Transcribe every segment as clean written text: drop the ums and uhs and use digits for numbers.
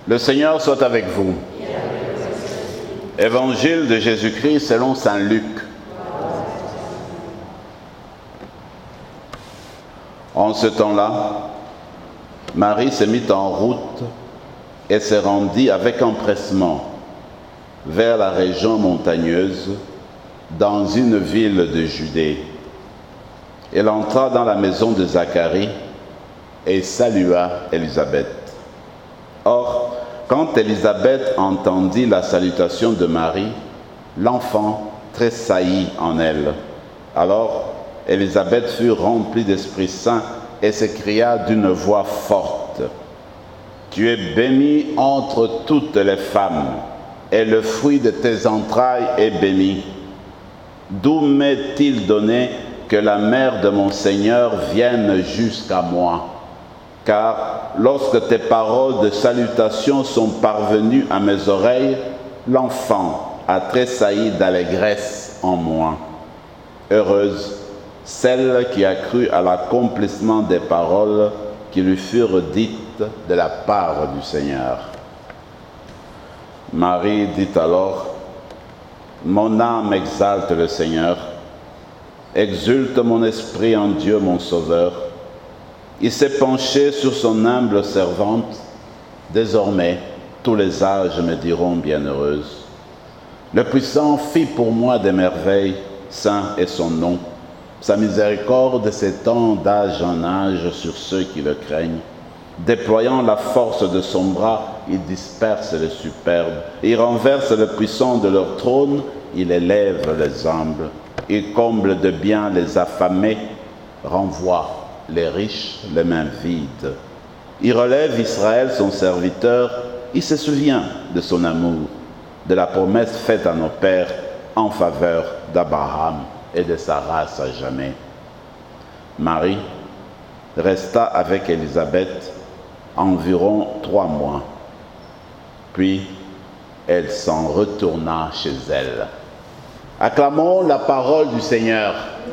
Le Seigneur soit avec vous. Évangile de Jésus-Christ selon saint Luc. En ce temps-là, Marie se mit en route et se rendit avec empressement vers la région montagneuse, dans une ville de Judée. Elle entra dans la maison de Zacharie et salua Élisabeth. Or, quand Élisabeth entendit la salutation de Marie, l'enfant tressaillit en elle. Alors, Élisabeth fut remplie d'Esprit Saint et s'écria d'une voix forte: « Tu es bénie entre toutes les femmes, et le fruit de tes entrailles est béni. D'où m'est-il donné que la mère de mon Seigneur vienne jusqu'à moi? Car lorsque tes paroles de salutation sont parvenues à mes oreilles, l'enfant a tressailli d'allégresse en moi. Heureuse celle qui a cru à l'accomplissement des paroles qui lui furent dites de la part du Seigneur. » Marie dit alors: « Mon âme exalte le Seigneur, exulte mon esprit en Dieu mon Sauveur. Il s'est penché sur son humble servante. Désormais, tous les âges me diront bienheureuse. Le Puissant fit pour moi des merveilles, saint est son nom. Sa miséricorde s'étend d'âge en âge sur ceux qui le craignent. Déployant la force de son bras, il disperse les superbes. Il renverse le puissant de leur trône, il élève les humbles. Il comble de bien les affamés, renvoie les riches les mains vides. Il relève Israël son serviteur, il se souvient de son amour, de la promesse faite à nos pères en faveur d'Abraham et de sa race à jamais. » Marie resta avec Élisabeth environ 3 mois. Puis elle s'en retourna chez elle. Acclamons la parole du Seigneur.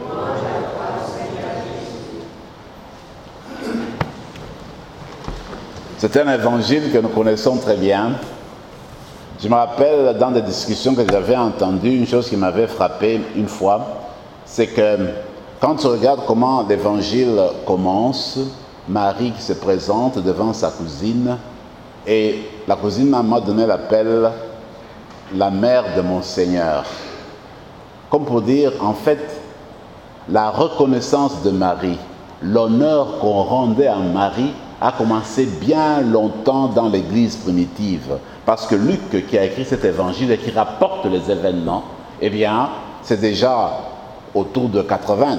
C'est un évangile que nous connaissons très bien. Je me rappelle dans des discussions que j'avais entendues, une chose qui m'avait frappé une fois, c'est que quand on regarde comment l'évangile commence, Marie qui se présente devant sa cousine, et la cousine à un moment donné l'appelle la mère de mon Seigneur. Comme pour dire, en fait, la reconnaissance de Marie, l'honneur qu'on rendait à Marie a commencé bien longtemps dans l'Église primitive. Parce que Luc, qui a écrit cet évangile et qui rapporte les événements, eh bien, c'est déjà autour de 80,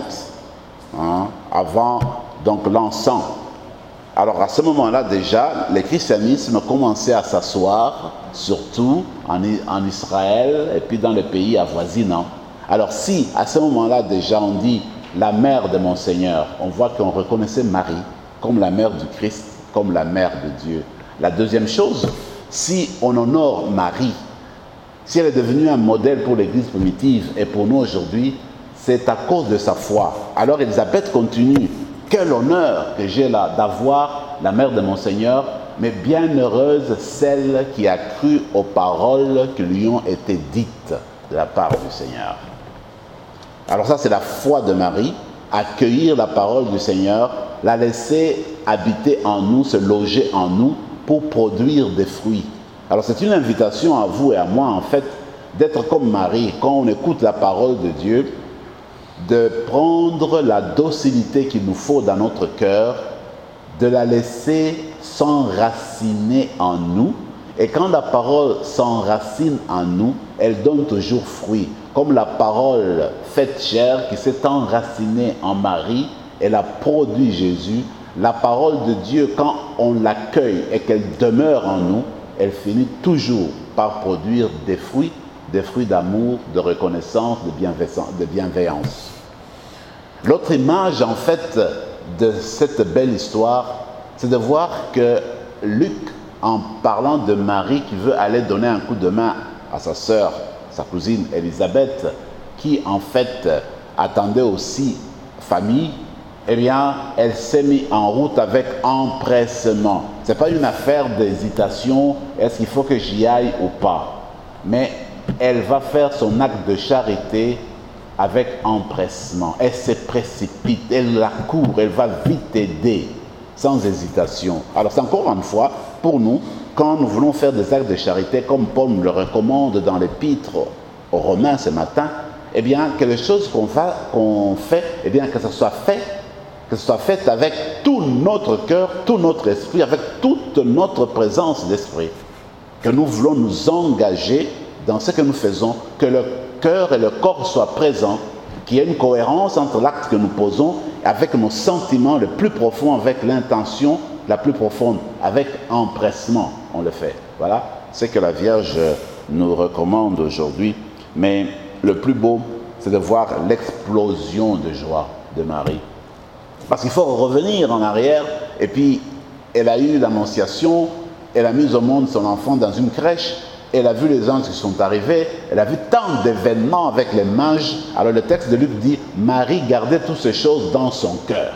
avant donc l'an 100. Alors à ce moment-là déjà, le christianisme commençait à s'asseoir, surtout en Israël et puis dans les pays avoisinants. Alors si à ce moment-là déjà on dit la mère de mon Seigneur, on voit qu'on reconnaissait Marie comme la mère du Christ, comme la mère de Dieu. La deuxième chose, si on honore Marie, si elle est devenue un modèle pour l'Église primitive et pour nous aujourd'hui, c'est à cause de sa foi. Alors Élisabeth continue. Quel honneur que j'ai là d'avoir la mère de mon Seigneur, mais bienheureuse celle qui a cru aux paroles qui lui ont été dites de la part du Seigneur. Alors ça, c'est la foi de Marie, accueillir la parole du Seigneur, la laisser habiter en nous, se loger en nous pour produire des fruits. Alors c'est une invitation à vous et à moi, en fait, d'être comme Marie. Quand on écoute la parole de Dieu, de prendre la docilité qu'il nous faut dans notre cœur, de la laisser s'enraciner en nous. Et quand la parole s'enracine en nous, elle donne toujours fruit. Comme la parole faite chair qui s'est enracinée en Marie, elle a produit Jésus. La parole de Dieu, quand on l'accueille et qu'elle demeure en nous, elle finit toujours par produire des fruits d'amour, de reconnaissance, de bienveillance. L'autre image, en fait, de cette belle histoire, c'est de voir que Luc, en parlant de Marie qui veut aller donner un coup de main à sa sœur, sa cousine Élisabeth, qui en fait attendait aussi famille, eh bien, elle s'est mise en route avec empressement. Ce n'est pas une affaire d'hésitation, est-ce qu'il faut que j'y aille ou pas. Mais elle va faire son acte de charité avec empressement. Elle se précipite, elle la court, elle va vite aider, sans hésitation. Alors c'est encore une fois, pour nous, quand nous voulons faire des actes de charité, comme Paul nous le recommande dans l'épître aux Romains ce matin, eh bien, que les choses qu'on fait, eh bien, que ce soit fait avec tout notre cœur, tout notre esprit, avec toute notre présence d'esprit. Que nous voulons nous engager dans ce que nous faisons, que le cœur et le corps soient présents, qu'il y ait une cohérence entre l'acte que nous posons avec nos sentiments les plus profonds, avec l'intention la plus profonde, avec empressement, on le fait. Voilà ce que la Vierge nous recommande aujourd'hui. Mais le plus beau, c'est de voir l'explosion de joie de Marie. Parce qu'il faut revenir en arrière, et puis elle a eu l'annonciation, elle a mis au monde son enfant dans une crèche, elle a vu les anges qui sont arrivés, elle a vu tant d'événements avec les mages. Alors le texte de Luc dit, Marie gardait toutes ces choses dans son cœur.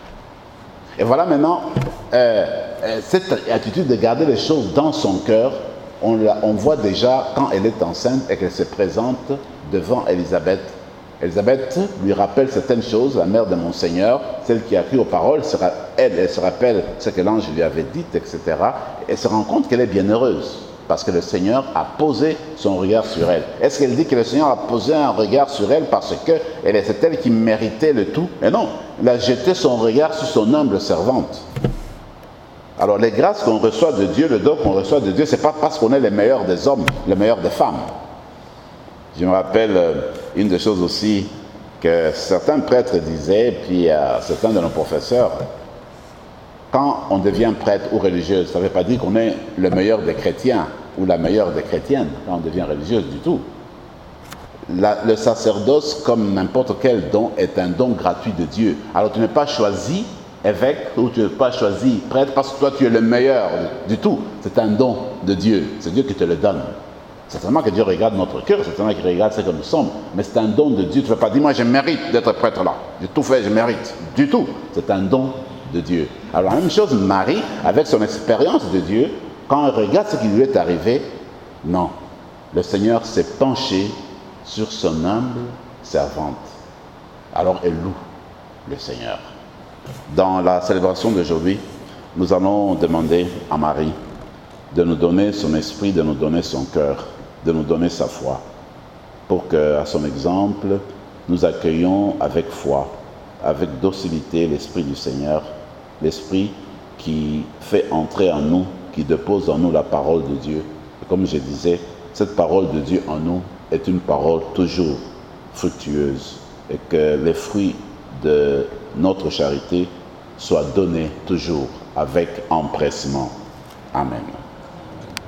Et voilà maintenant, cette attitude de garder les choses dans son cœur, on voit déjà quand elle est enceinte et qu'elle se présente devant Élisabeth. Élisabeth lui rappelle certaines choses, la mère de mon Seigneur, celle qui a cru aux paroles, elle se rappelle ce que l'ange lui avait dit, etc. Et elle se rend compte qu'elle est bienheureuse, parce que le Seigneur a posé son regard sur elle. Est-ce qu'elle dit que le Seigneur a posé un regard sur elle parce que c'est elle qui méritait le tout? Mais non, il a jeté son regard sur son humble servante. Alors les grâces qu'on reçoit de Dieu, le don qu'on reçoit de Dieu, ce n'est pas parce qu'on est les meilleurs des hommes, les meilleurs des femmes. Je me rappelle une des choses aussi que certains prêtres disaient, puis certains de nos professeurs, quand on devient prêtre ou religieuse, ça ne veut pas dire qu'on est le meilleur des chrétiens ou la meilleure des chrétiennes quand on devient religieuse du tout. Le sacerdoce, comme n'importe quel don, est un don gratuit de Dieu. Alors tu n'es pas choisi évêque ou tu n'es pas choisi prêtre parce que toi tu es le meilleur du tout. C'est un don de Dieu, c'est Dieu qui te le donne. Certainement que Dieu regarde notre cœur, certainement qu'il regarde ce que nous sommes, mais c'est un don de Dieu. Tu ne vas pas dire, moi je mérite d'être prêtre là, j'ai tout fait, je mérite. Du tout, c'est un don de Dieu. Alors la même chose, Marie, avec son expérience de Dieu, quand elle regarde ce qui lui est arrivé, non, le Seigneur s'est penché sur son humble servante. Alors elle loue le Seigneur. Dans la célébration d'aujourd'hui, nous allons demander à Marie de nous donner son esprit, de nous donner son cœur, de nous donner sa foi, pour qu'à son exemple, nous accueillions avec foi, avec docilité l'Esprit du Seigneur, l'Esprit qui fait entrer en nous, qui dépose en nous la parole de Dieu. Et comme je disais, cette parole de Dieu en nous est une parole toujours fructueuse, et que les fruits de notre charité soient donnés toujours avec empressement. Amen.